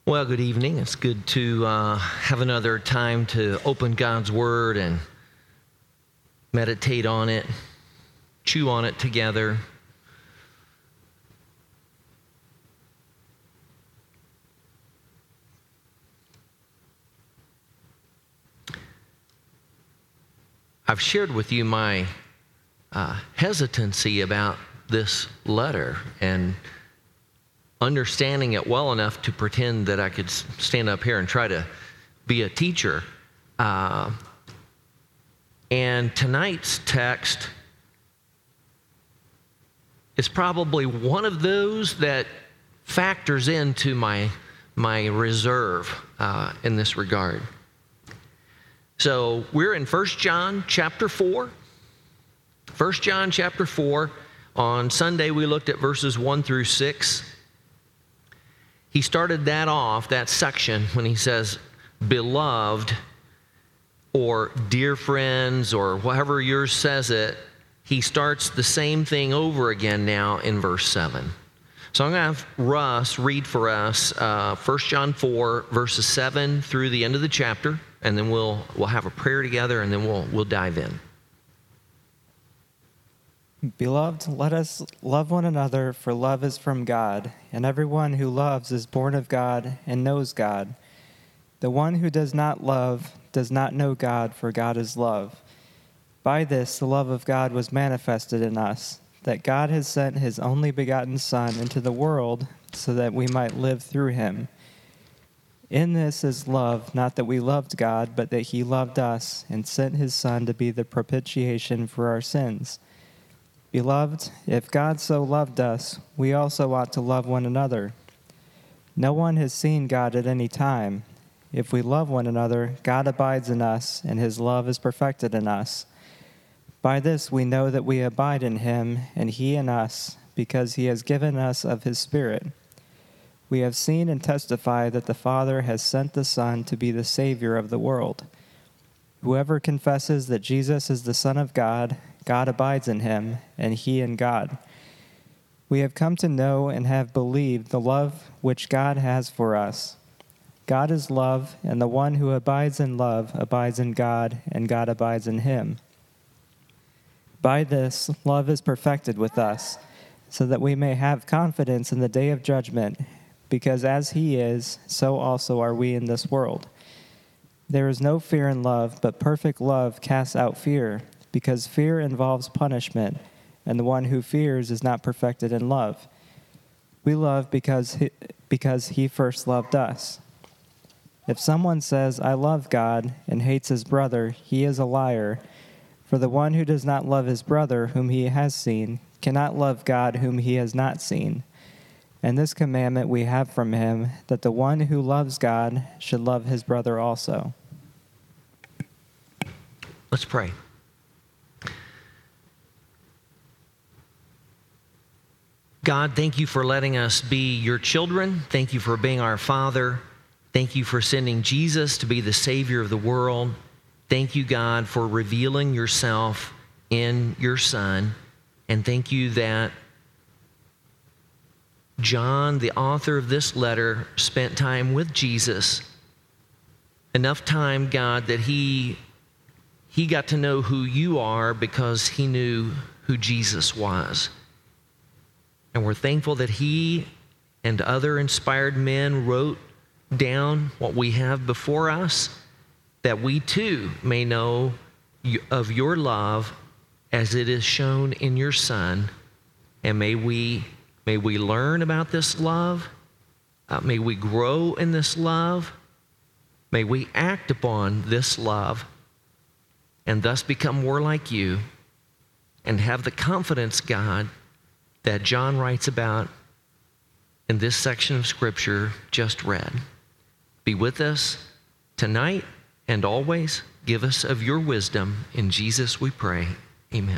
Well, good evening. It's good to have another time to open God's Word and meditate on it, chew on it together. I've shared with you my hesitancy about this letter and understanding it well enough to pretend that I could stand up here and try to be a teacher. And tonight's text is probably one of those that factors into my reserve in this regard. So we're in 1 John chapter 4. 1 John chapter 4. On Sunday we looked at verses 1 through 6. He started that off, that section, when he says, beloved, or dear friends, or however yours says it. He starts the same thing over again now in verse 7. So I'm going to have Russ read for us 1 John 4, verses 7 through the end of the chapter, and then we'll have a prayer together, and then we'll dive in. Beloved, let us love one another, for love is from God, and everyone who loves is born of God and knows God. The one who does not love does not know God, for God is love. By this the love of God was manifested in us, that God has sent his only begotten Son into the world so that we might live through him. In this is love, not that we loved God, but that he loved us and sent his Son to be the propitiation for our sins. Beloved, if God so loved us, we also ought to love one another. No one has seen God at any time. If we love one another, God abides in us, and his love is perfected in us. By this we know that we abide in him, and he in us, because he has given us of his Spirit. We have seen and testify that the Father has sent the Son to be the Savior of the world. Whoever confesses that Jesus is the Son of God, God abides in him, and he in God. We have come to know and have believed the love which God has for us. God is love, and the one who abides in love abides in God, and God abides in him. By this, love is perfected with us, so that we may have confidence in the day of judgment, because as he is, so also are we in this world. There is no fear in love, but perfect love casts out fear, because fear involves punishment, and the one who fears is not perfected in love. We love because he first loved us. If someone says, I love God, and hates his brother, he is a liar. For the one who does not love his brother whom he has seen cannot love God whom he has not seen. And this commandment we have from him, that the one who loves God should love his brother also. Let's pray. God, thank you for letting us be your children. Thank you for being our Father. Thank you for sending Jesus to be the Savior of the world. Thank you, God, for revealing yourself in your Son. And thank you that John, the author of this letter, spent time with Jesus. Enough time, God, that he got to know who you are because he knew who Jesus was. And we're thankful that he and other inspired men wrote down what we have before us, that we too may know of your love as it is shown in your Son. And may we learn about this love. May we grow in this love. May we act upon this love and thus become more like you and have the confidence, God, that John writes about in this section of Scripture just read. Be with us tonight and always. Give us of your wisdom. In Jesus we pray. Amen.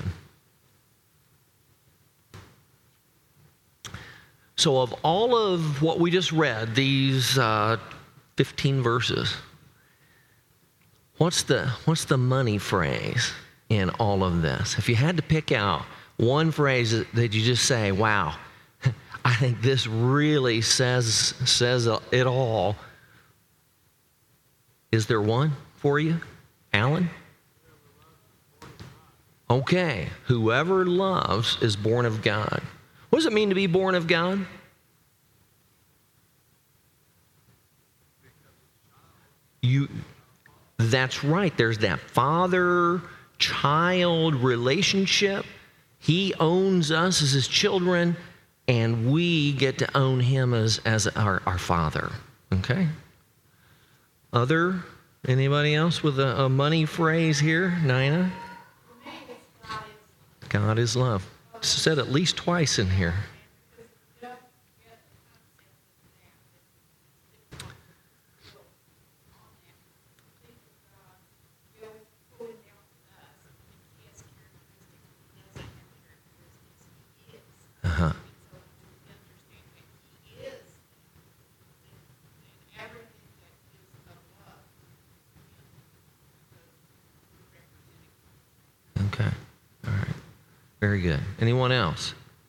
So of all of what we just read, these 15 verses, what's the money phrase in all of this? If you had to pick out one phrase that you just say, wow, I think this really says it all. Is there one for you, Alan? Okay, whoever loves is born of God. What does it mean to be born of God? That's right. There's that father-child relationship. He owns us as his children, and we get to own him as our father. Okay? Anybody else with a money phrase here? Nina? God is love. It's said at least twice in here. Uh-huh. Okay. All right. Very good. Anyone else?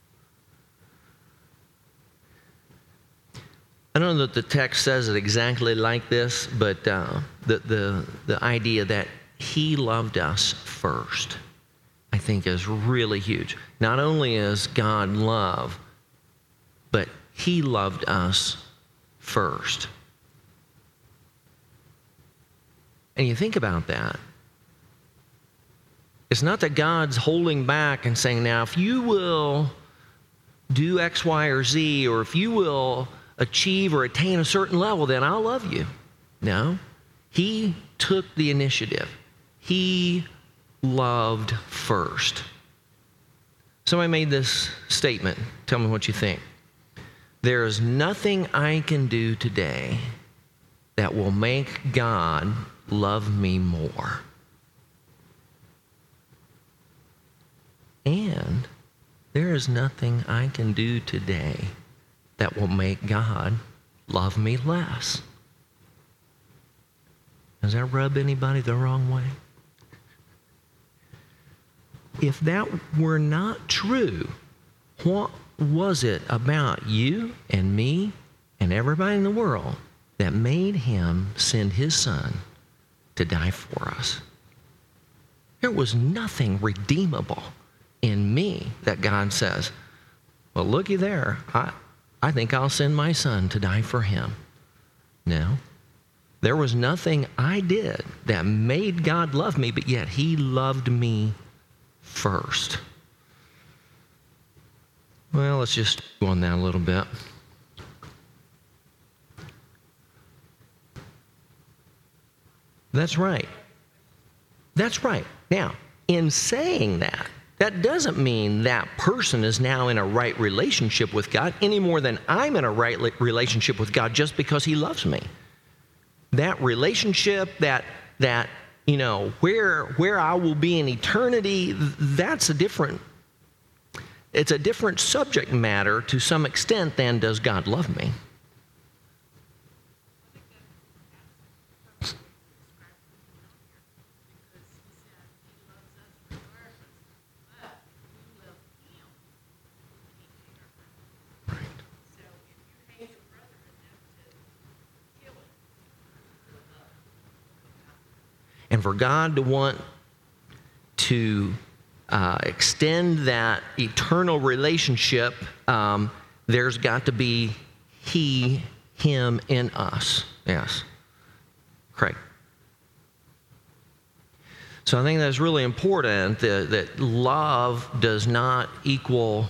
I don't know that the text says it exactly like this, but the idea that he loved us first, I think, is really huge. Not only is God love, but he loved us first. And you think about that. It's not that God's holding back and saying, now, if you will do X, Y, or Z, or if you will achieve or attain a certain level, then I'll love you. No. He took the initiative. He loved first. Somebody made this statement. Tell me what you think. There is nothing I can do today that will make God love me more. And there is nothing I can do today that will make God love me less. Does that rub anybody the wrong way? If that were not true, what was it about you and me and everybody in the world that made him send his son to die for us? There was nothing redeemable in me that God says, well, looky there, I think I'll send my son to die for him. No. There was nothing I did that made God love me, but yet he loved me first. Well, let's just go on that a little bit. That's right. That's right. Now, in saying that, that doesn't mean that person is now in a right relationship with God any more than I'm in a right relationship with God just because he loves me. That relationship, that where I will be in eternity, it's a different subject matter to some extent than does God love me. And for God to want to extend that eternal relationship, there's got to be he, him in us. Yes. Craig. So I think that's really important, that love does not equal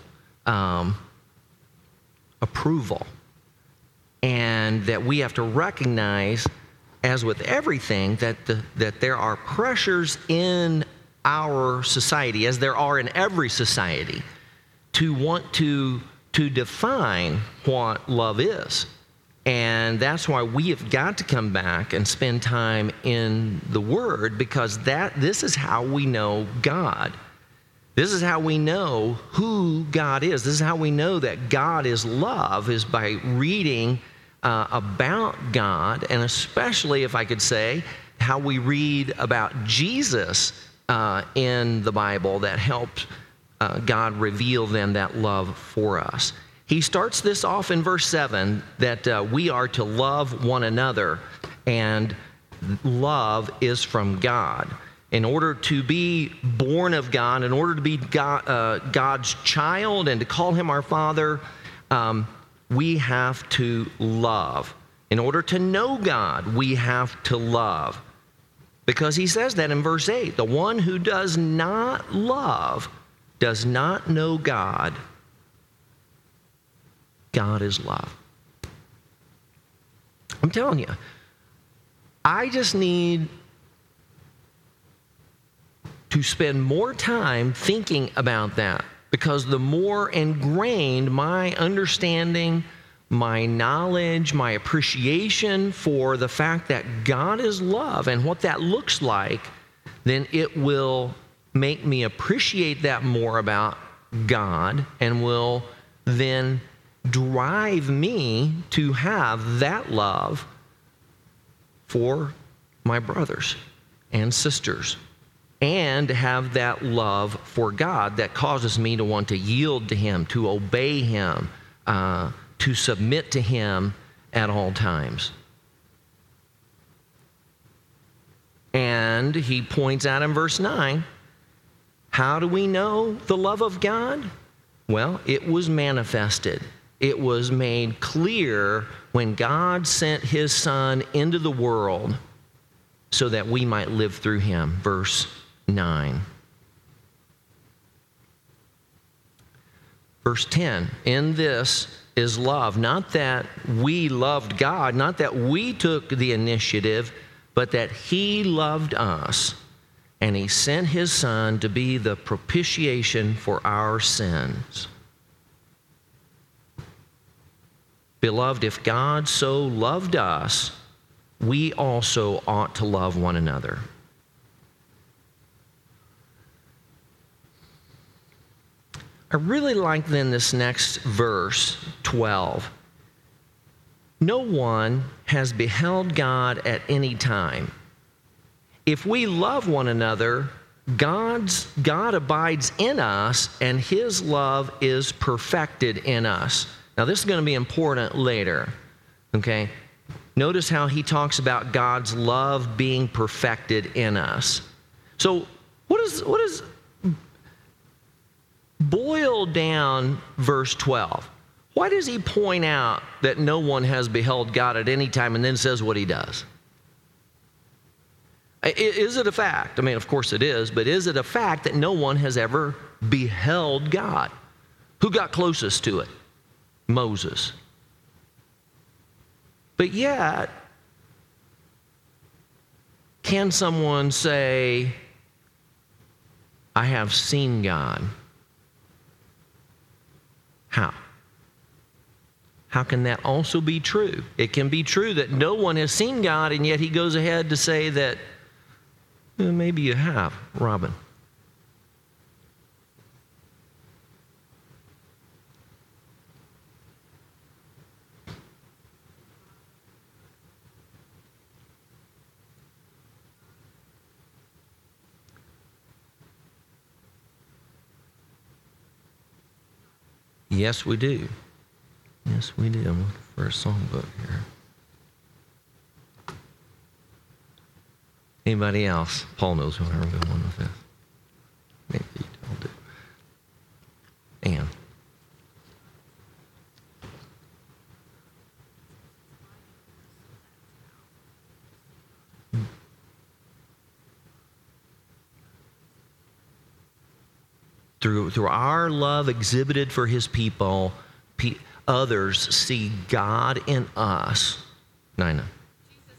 approval. And that we have to recognize, as with everything, that there are pressures in our society, as there are in every society, to want to define what love is. And that's why we have got to come back and spend time in the Word, because this is how we know God. This is how we know who God is. This is how we know that God is love, is by reading about God, and especially, if I could say, how we read about Jesus in the Bible that helps God reveal then that love for us. He starts this off in verse 7 that we are to love one another, and love is from God. In order to be born of God, in order to be God's child and to call him our Father, we have to love. In order to know God, we have to love. Because he says that in verse 8, the one who does not love does not know God. God is love. I'm telling you, I just need to spend more time thinking about that, because the more ingrained my understanding, my knowledge, my appreciation for the fact that God is love and what that looks like, then it will make me appreciate that more about God, and will then drive me to have that love for my brothers and sisters, and have that love for God that causes me to want to yield to him, to obey him, to submit to him at all times. And he points out in verse 9, how do we know the love of God? Well, it was manifested. It was made clear when God sent his Son into the world so that we might live through him. Verse 9. Verse 10, in this is love, not that we loved God, not that we took the initiative, but that he loved us, and he sent his Son to be the propitiation for our sins. Beloved, if God so loved us, we also ought to love one another. I really like then this next verse, 12. No one has beheld God at any time. If we love one another, God abides in us, and his love is perfected in us. Now, this is going to be important later, okay? Notice how he talks about God's love being perfected in us. So, what is boil down verse 12? Why does he point out that no one has beheld God at any time and then says what he does? Is it a fact? I mean, of course it is, but is it a fact that no one has ever beheld God? Who got closest to it? Moses. But yet, can someone say, I have seen God? How? How can that also be true? It can be true that no one has seen God, and yet he goes ahead to say that maybe you have, Robin. Yes, we do. Yes, we do. I'm looking for a songbook here. Anybody else? Paul knows where I'm going with this. Maybe you don't do. Ann. Through our love exhibited for his people, others see God in us. Nina. Jesus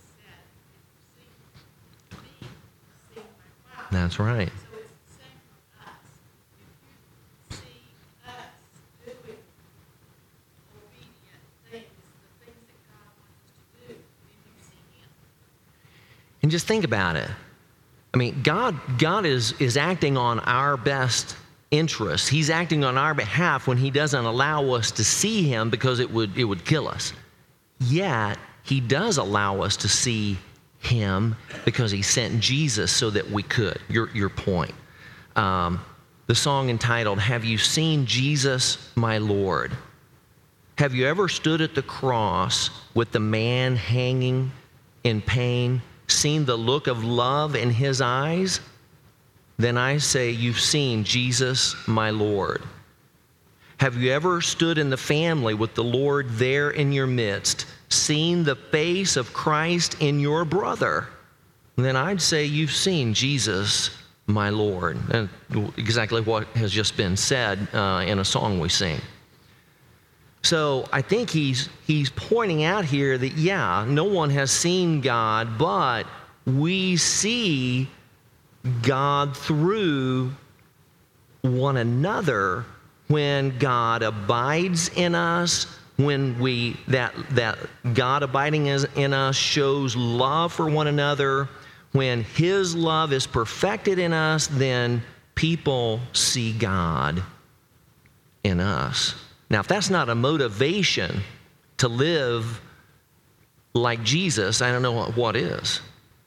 said, if you see me, you see my Father. That's right. So it's the same for us. If you see us doing obedient things, the things that God wants us to do, then you see him. And just think about it. I mean, God is acting on our best interests. He's acting on our behalf when he doesn't allow us to see him because it would kill us. Yet, he does allow us to see him because he sent Jesus so that we could. Your point. The song entitled, Have You Seen Jesus, My Lord? Have you ever stood at the cross with the man hanging in pain, seen the look of love in his eyes? Then I say you've seen Jesus, my Lord. Have you ever stood in the family with the Lord there in your midst, seen the face of Christ in your brother? Then I'd say you've seen Jesus, my Lord. And exactly what has just been said in a song we sing. So I think he's pointing out here that, yeah, no one has seen God, but we see God through one another when God abides in us, when that God abiding in us shows love for one another. When his love is perfected in us, then people see God in us. Now, if that's not a motivation to live like Jesus, I don't know what is.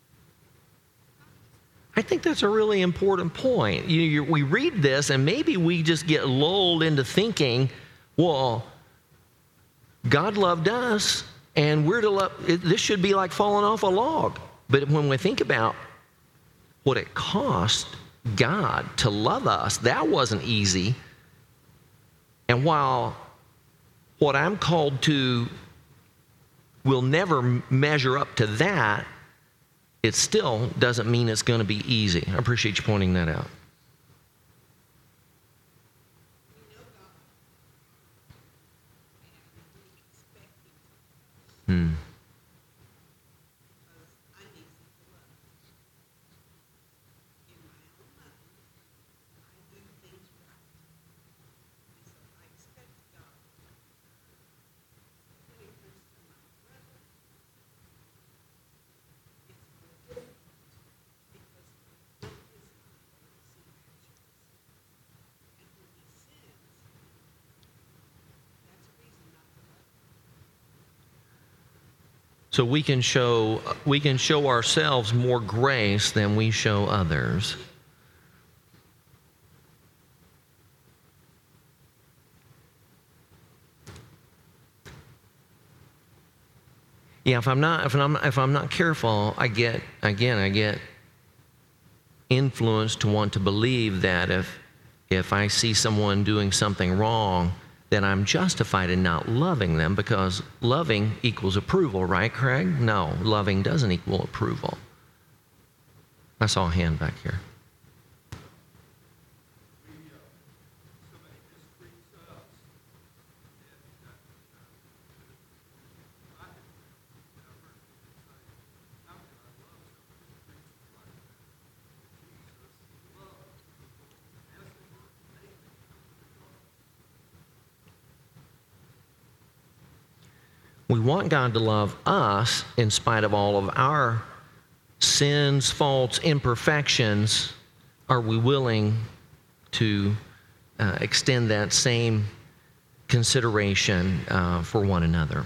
I think that's a really important point. We read this, and maybe we just get lulled into thinking, well, God loved us, and we're to love. This should be like falling off a log. But when we think about what it cost God to love us, that wasn't easy. And while what I'm called to will never measure up to that, it still doesn't mean it's going to be easy. I appreciate you pointing that out. So we can show ourselves more grace than we show others. Yeah, if I'm not careful, I get influenced to want to believe that if I see someone doing something wrong, then I'm justified in not loving them, because loving equals approval, right, Craig? No, loving doesn't equal approval. I saw a hand back here. We want God to love us in spite of all of our sins, faults, imperfections. Are we willing to extend that same consideration for one another?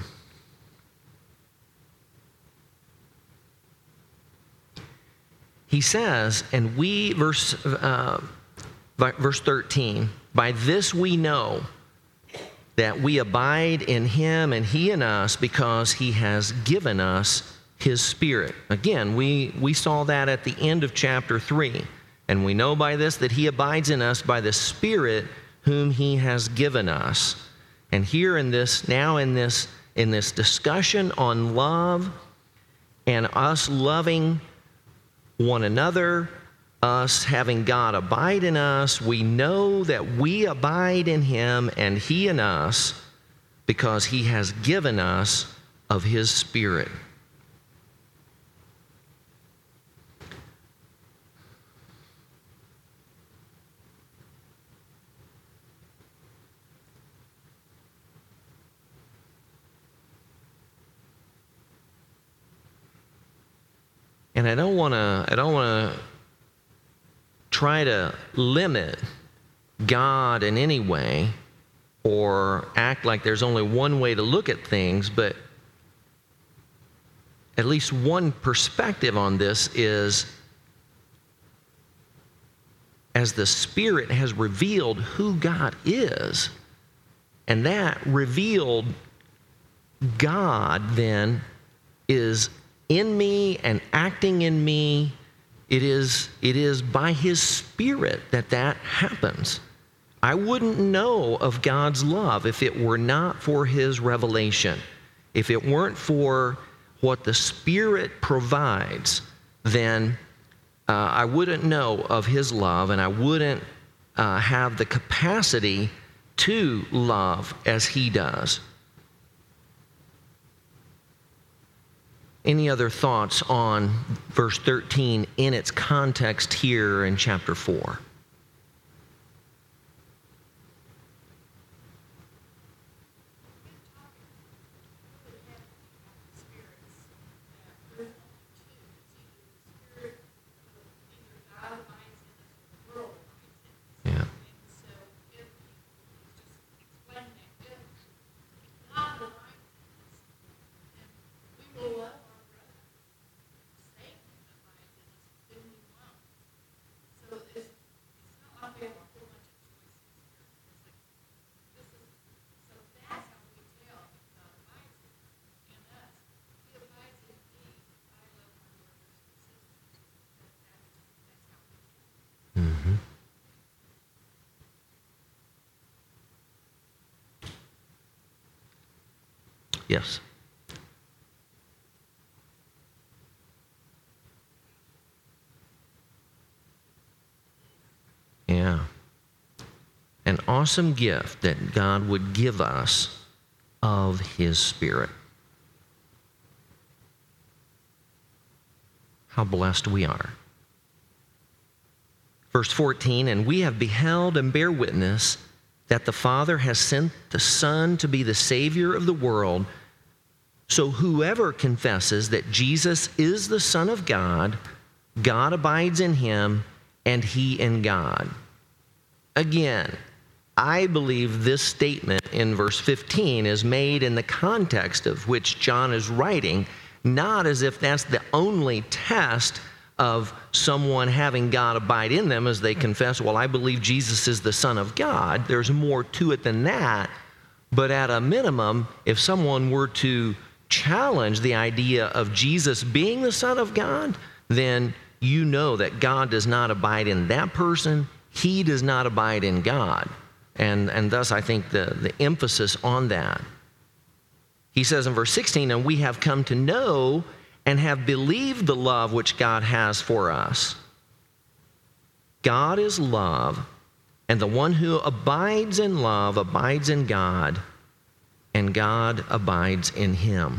He says, and we, verse 13, by this we know that we abide in him and he in us, because he has given us his Spirit. Again, we saw that at the end of chapter 3. And we know by this that he abides in us by the Spirit whom he has given us. And here in this discussion on love and us loving one another, us having God abide in us, we know that we abide in him and he in us because he has given us of his Spirit. And I don't want to try to limit God in any way or act like there's only one way to look at things, but at least one perspective on this is, as the Spirit has revealed who God is, And that revealed God then is in me and acting in me. It is by His Spirit that happens. I wouldn't know of God's love if it were not for His revelation. If it weren't for what the Spirit provides, then I wouldn't know of His love, and I wouldn't have the capacity to love as He does. Any other thoughts on verse 13 in its context here in chapter 4? Yeah. Mm-hmm. Yes. Yeah. An awesome gift that God would give us of His Spirit. How blessed we are. Verse 14, and we have beheld and bear witness that the Father has sent the Son to be the Savior of the world. So whoever confesses that Jesus is the Son of God, God abides in him, and he in God. Again, I believe this statement in verse 15 is made in the context of which John is writing, not as if that's the only test of someone having God abide in them as they confess, well, I believe Jesus is the Son of God. There's more to it than that. But at a minimum, if someone were to challenge the idea of Jesus being the Son of God, then you know that God does not abide in that person. He does not abide in God. And thus, I think the emphasis on that. He says in verse 16, and we have come to know and have believed the love which God has for us. God is love, and the one who abides in love abides in God, and God abides in him.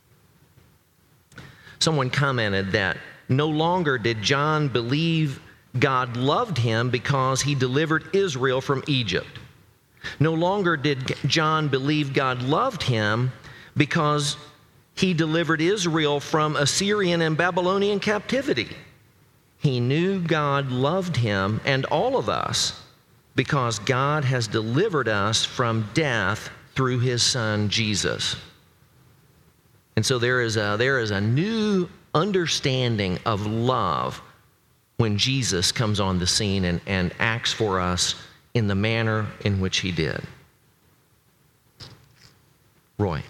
Someone commented that no longer did John believe God loved him because he delivered Israel from Egypt. No longer did John believe God loved him because he delivered Israel from Assyrian and Babylonian captivity. He knew God loved him and all of us because God has delivered us from death through his Son, Jesus. And so there is a new understanding of love when Jesus comes on the scene and acts for us in the manner in which he did. Roy.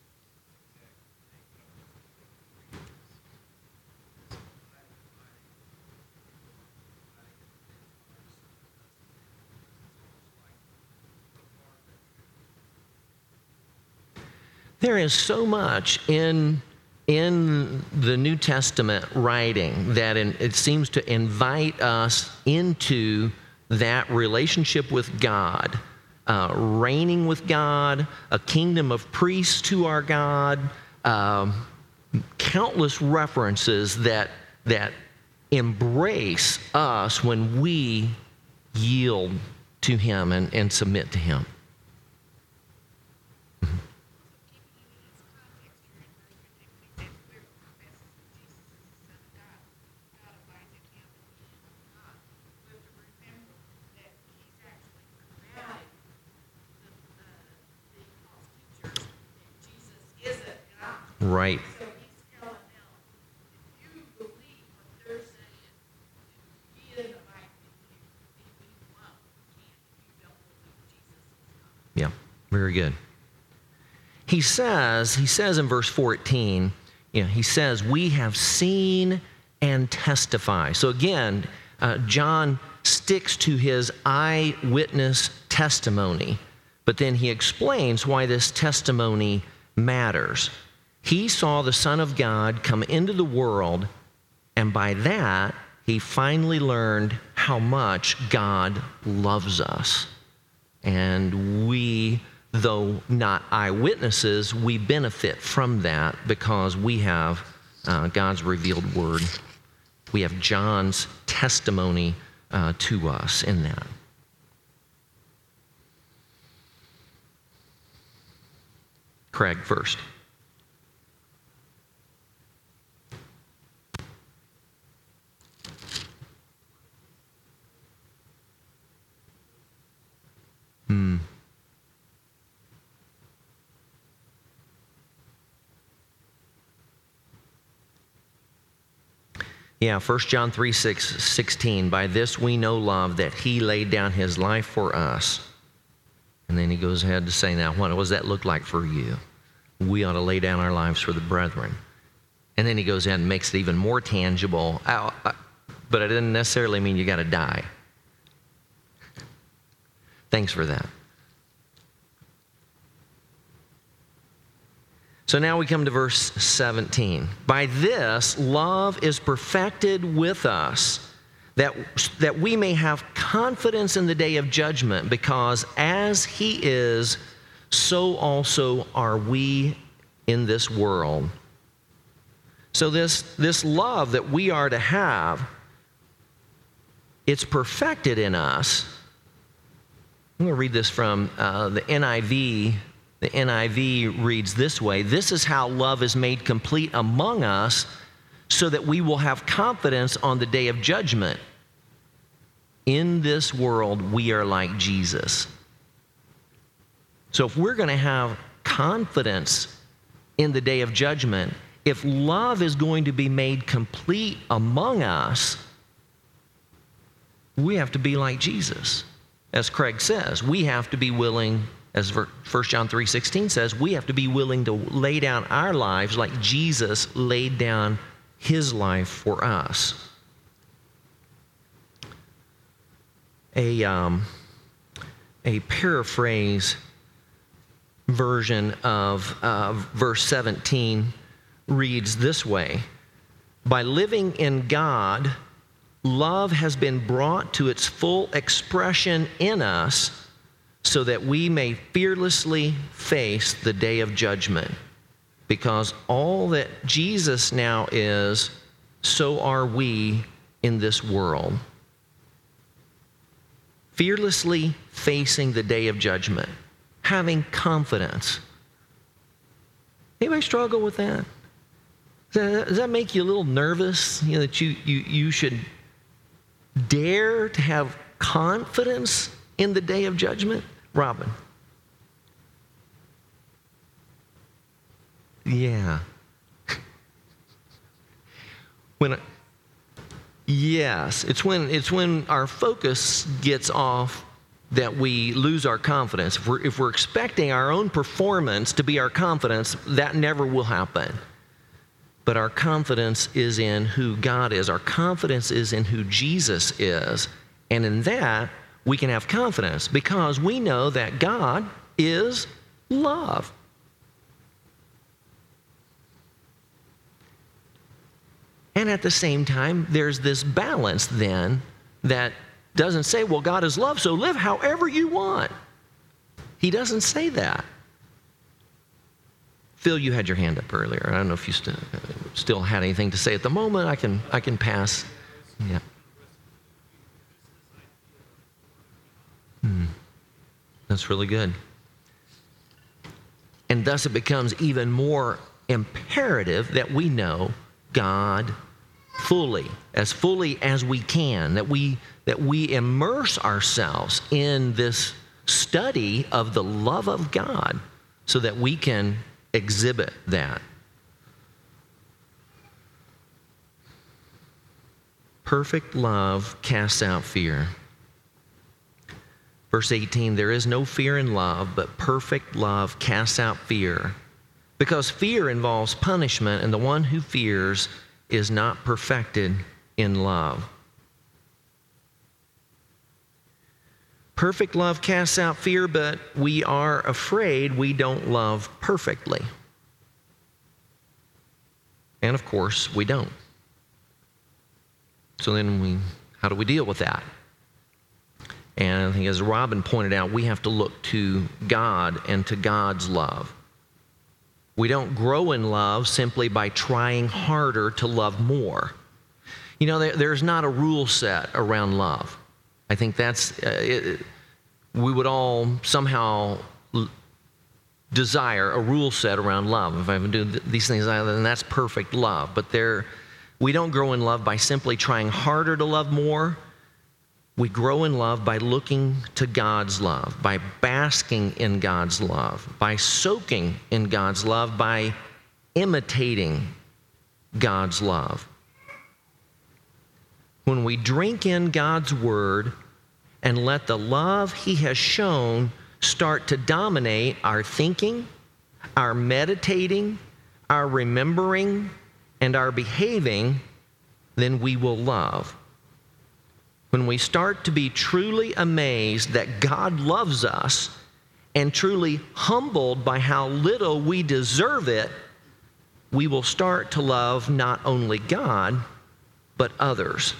There is so much in the New Testament writing that it seems to invite us into that relationship with God, reigning with God, a kingdom of priests to our God, countless references that embrace us when we yield to him and submit to him. Right. So he's telling them, if you believe what they're saying, he doesn't abide in you. If you won't, you can't. If you don't believe Jesus is God. Yeah, very good. He says in verse 14, he says, we have seen and testify. So again, John sticks to his eyewitness testimony, but then he explains why this testimony matters. He saw the Son of God come into the world, and by that, he finally learned how much God loves us. And we, though not eyewitnesses, we benefit from that because we have God's revealed word. We have John's testimony to us in that. Craig first. Yeah, 1 John 3:16. By this we know love, that he laid down his life for us. And then he goes ahead to say, now, what does that look like for you? We ought to lay down our lives for the brethren. And then he goes ahead and makes it even more tangible. But it doesn't necessarily mean you got to die. Thanks for that. So now we come to verse 17. By this, love is perfected with us, that we may have confidence in the day of judgment, because as he is, so also are we in this world. So this love that we are to have, it's perfected in us. I'm going to read this from the NIV. The NIV reads this way: this is how love is made complete among us, so that we will have confidence on the day of judgment. In this world, we are like Jesus. So if we're going to have confidence in the day of judgment, if love is going to be made complete among us, we have to be like Jesus. As Craig says, we have to be willing, as 1 John 3:16 says, we have to be willing to lay down our lives like Jesus laid down his life for us. A paraphrase version of verse 17 reads this way: by living in God, love has been brought to its full expression in us, so that we may fearlessly face the day of judgment. Because all that Jesus now is, so are we in this world. Fearlessly facing the day of judgment, having confidence. Anybody struggle with that? Does that make you a little nervous? That you should dare to have confidence in the day of judgment? Robin. Yeah. Yes, it's when our focus gets off that we lose our confidence. If we're expecting our own performance to be our confidence, that never will happen. But our confidence is in who God is. Our confidence is in who Jesus is. And in that, we can have confidence because we know that God is love. And at the same time, there's this balance then that doesn't say, well, God is love, so live however you want. He doesn't say that. Phil, you had your hand up earlier. I don't know if you still had anything to say at the moment. I can pass. Yeah. That's really good. And thus it becomes even more imperative that we know God fully as we can, that we immerse ourselves in this study of the love of God so that we can exhibit that. Perfect love casts out fear. Verse 18, there is no fear in love, but perfect love casts out fear, because fear involves punishment, and the one who fears is not perfected in love. Perfect love casts out fear, but we are afraid we don't love perfectly. And of course, we don't. So then how do we deal with that? And I think as Robin pointed out, we have to look to God and to God's love. We don't grow in love simply by trying harder to love more. You know, there's not a rule set around love. I think that's, we would all somehow desire a rule set around love. If I do these things, then that's perfect love. But we don't grow in love by simply trying harder to love more. We grow in love by looking to God's love, by basking in God's love, by soaking in God's love, by imitating God's love. When we drink in God's word and let the love He has shown start to dominate our thinking, our meditating, our remembering, and our behaving, then we will love. When we start to be truly amazed that God loves us and truly humbled by how little we deserve it, we will start to love not only God, but others.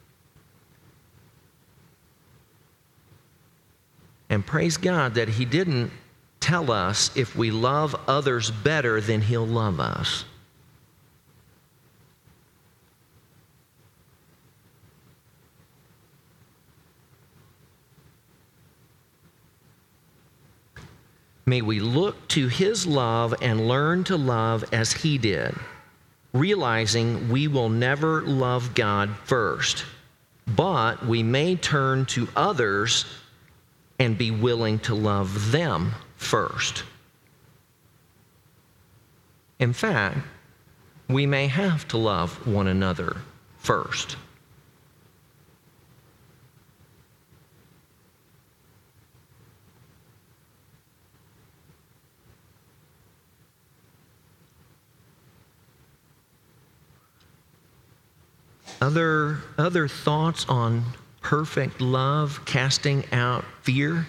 And praise God that He didn't tell us if we love others better, then He'll love us. May we look to His love and learn to love as He did, realizing we will never love God first, but we may turn to others and be willing to love them first. In fact, we may have to love one another first. Other thoughts on perfect love casting out fear?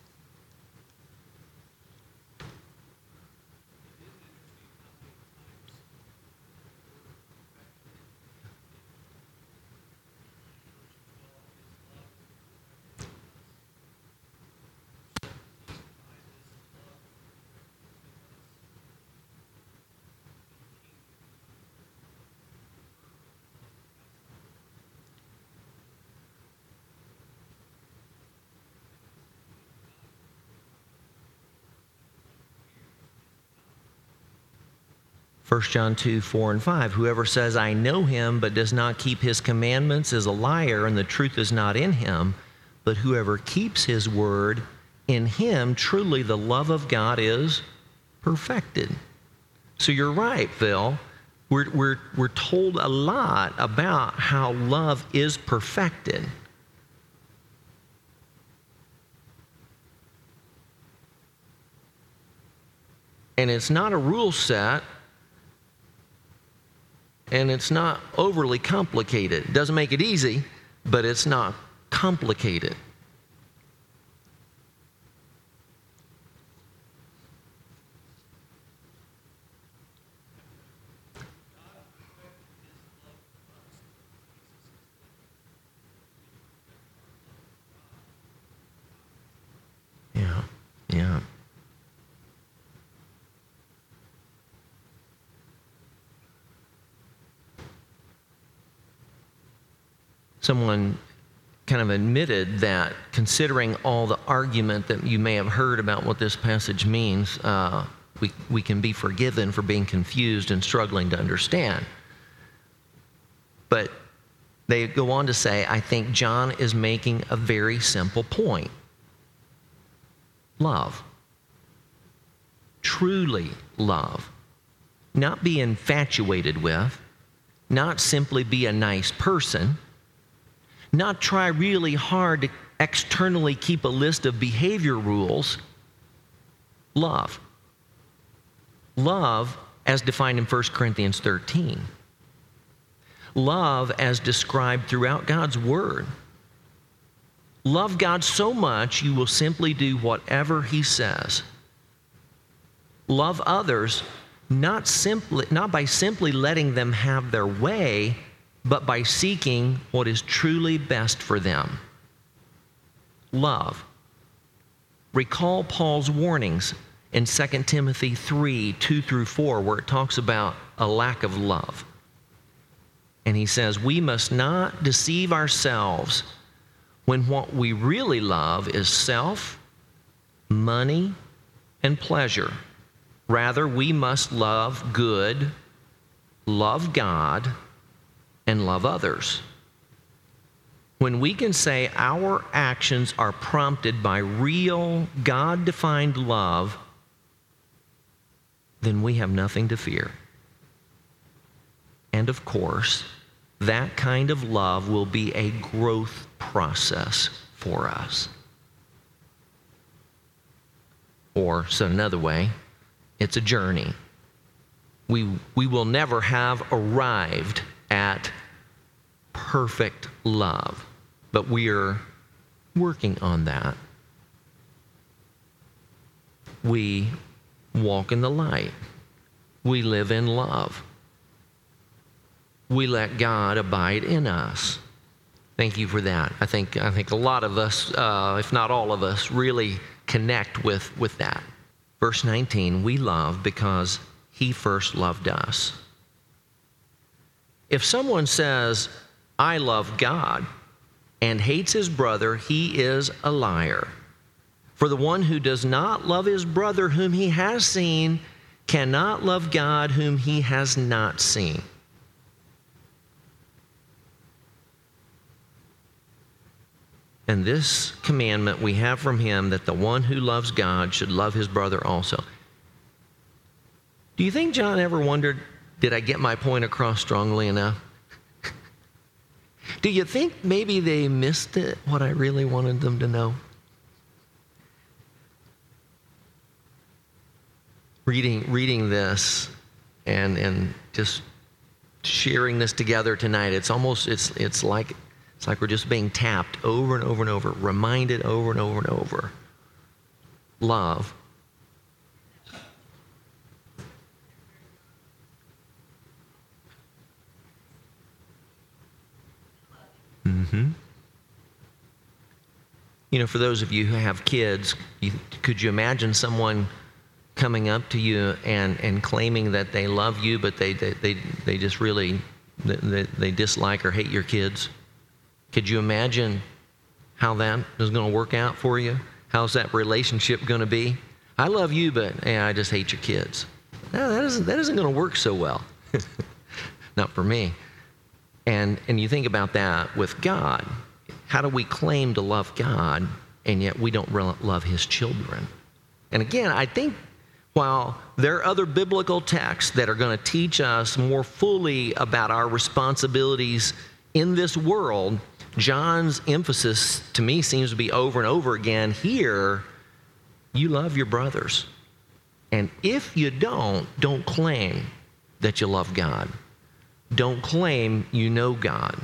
First John 2, 4 and 5, whoever says, I know Him, but does not keep His commandments is a liar, and the truth is not in him. But whoever keeps His word, in him truly the love of God is perfected. So you're right, Phil. We're told a lot about how love is perfected. And it's not a rule set. And it's not overly complicated. It doesn't make it easy, but it's not complicated. Yeah. Someone kind of admitted that considering all the argument that you may have heard about what this passage means, we can be forgiven for being confused and struggling to understand. But they go on to say, I think John is making a very simple point. Love. Truly love. Not be infatuated with, not simply be a nice person, not try really hard to externally keep a list of behavior rules. Love. Love as defined in 1 Corinthians 13. Love as described throughout God's Word. Love God so much you will simply do whatever He says. Love others not by simply letting them have their way, but by seeking what is truly best for them. Love. Recall Paul's warnings in 2 Timothy 3, 2 through 4, where it talks about a lack of love. And he says, we must not deceive ourselves when what we really love is self, money, and pleasure. Rather, we must love good, love God, and love others. When we can say our actions are prompted by real, God-defined love, then we have nothing to fear. And of course, that kind of love will be a growth process for us. Or, said another way, it's a journey. We will never have arrived at perfect love, but we are working on that. We walk in the light. We live in love. We let God abide in us. Thank you for that. I think a lot of us, if not all of us, really connect with that. Verse 19, we love because He first loved us. If someone says, I love God, and hates his brother, he is a liar. For the one who does not love his brother whom he has seen cannot love God whom he has not seen. And this commandment we have from Him, that the one who loves God should love his brother also. Do you think John ever wondered, did I get my point across strongly enough? Do you think maybe they missed it, what I really wanted them to know? Reading this and just sharing this together tonight, it's like we're just being tapped over and over and over, reminded over and over and over. Love. Mm-hmm. You know, for those of you who have kids, could you imagine someone coming up to you and claiming that they love you, but they just really they dislike or hate your kids? Could you imagine how that is going to work out for you? How's that relationship going to be? I love you, but I just hate your kids. No, that isn't going to work so well. Not for me. And you think about that with God. How do we claim to love God, and yet we don't love His children? And again, I think while there are other biblical texts that are going to teach us more fully about our responsibilities in this world, John's emphasis to me seems to be over and over again here, you love your brothers. And if you don't claim that you love God. Don't claim you know God.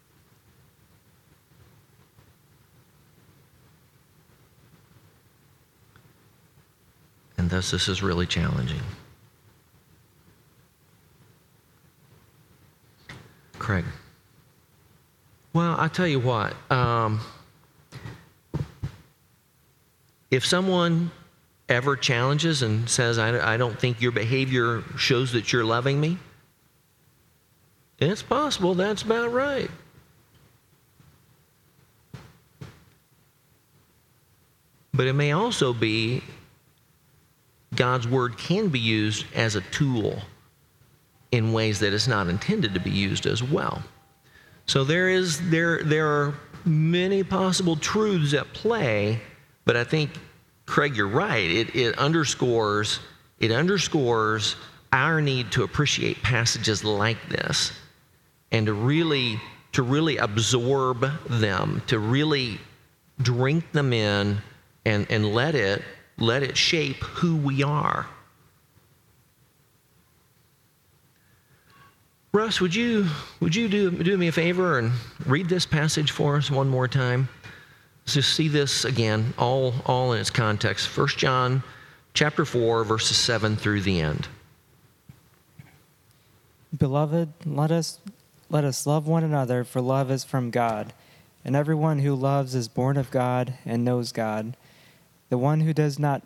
And thus this is really challenging. Craig. Well, I tell you what, if someone ever challenges and says, I don't think your behavior shows that you're loving me, it's possible that's about right. But it may also be God's Word can be used as a tool in ways that it's not intended to be used as well. So there are many possible truths at play, but I think, Craig, you're right. It underscores our need to appreciate passages like this and to really absorb them, to really drink them in, and let it shape who we are. Russ, would you do me a favor and read this passage for us one more time? Let's just see this again, all in its context. 1 John chapter 4, verses 7 through the end. Beloved, let us love one another, for love is from God, and everyone who loves is born of God and knows God. The one who does not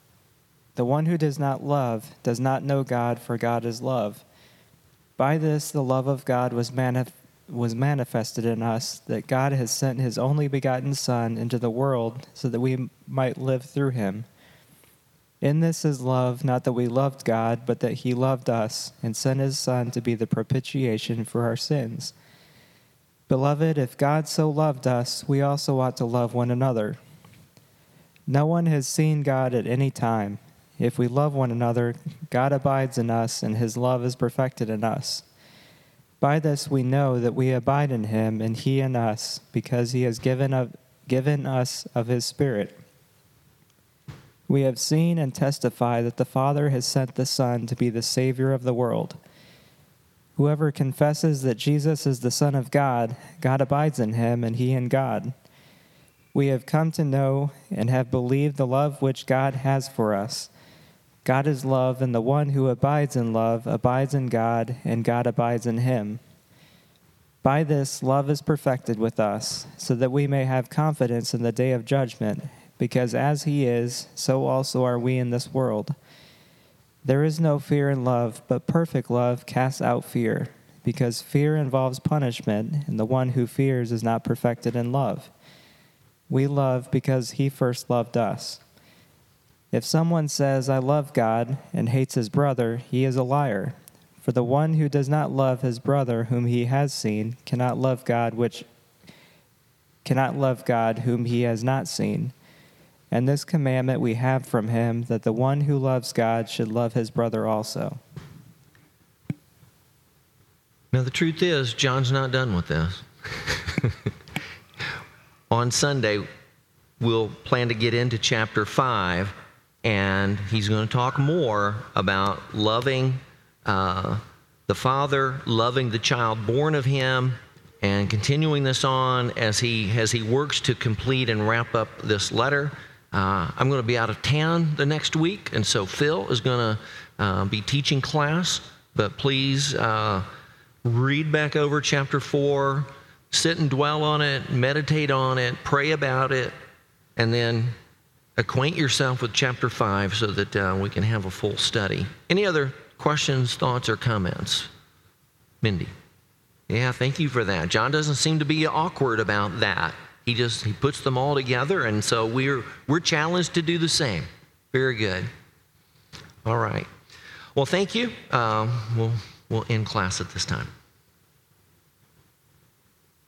love does not know God, for God is love. By this the love of God was manifested in us, that God has sent his only begotten Son into the world so that we might live through him. In this is love, not that we loved God, but that he loved us and sent his Son to be the propitiation for our sins. Beloved, if God so loved us, we also ought to love one another. No one has seen God at any time. If we love one another, God abides in us, and his love is perfected in us. By this we know that we abide in him, and he in us, because he has given us of his Spirit. We have seen and testify that the Father has sent the Son to be the Savior of the world. Whoever confesses that Jesus is the Son of God, God abides in him, and he in God. We have come to know and have believed the love which God has for us. God is love, and the one who abides in love abides in God, and God abides in him. By this love is perfected with us, so that we may have confidence in the day of judgment, because as he is, so also are we in this world. There is no fear in love, but perfect love casts out fear, because fear involves punishment, and the one who fears is not perfected in love. We love because he first loved us. If someone says, I love God, and hates his brother, he is a liar. For the one who does not love his brother whom he has seen cannot love God whom he has not seen. And this commandment we have from him, that the one who loves God should love his brother also. Now, the truth is, John's not done with this. On Sunday, we'll plan to get into chapter 5, and he's going to talk more about loving the Father, loving the child born of him, and continuing this on as he works to complete and wrap up this letter. I'm going to be out of town the next week, and so Phil is going to be teaching class, but please read back over chapter 4, sit and dwell on it, meditate on it, pray about it, and then acquaint yourself with chapter 5 so that we can have a full study. Any other questions, thoughts, or comments? Mindy? Yeah, thank you for that. John doesn't seem to be awkward about that. He puts them all together, and so we're challenged to do the same. Very good. All right. Well, thank you. We'll end class at this time.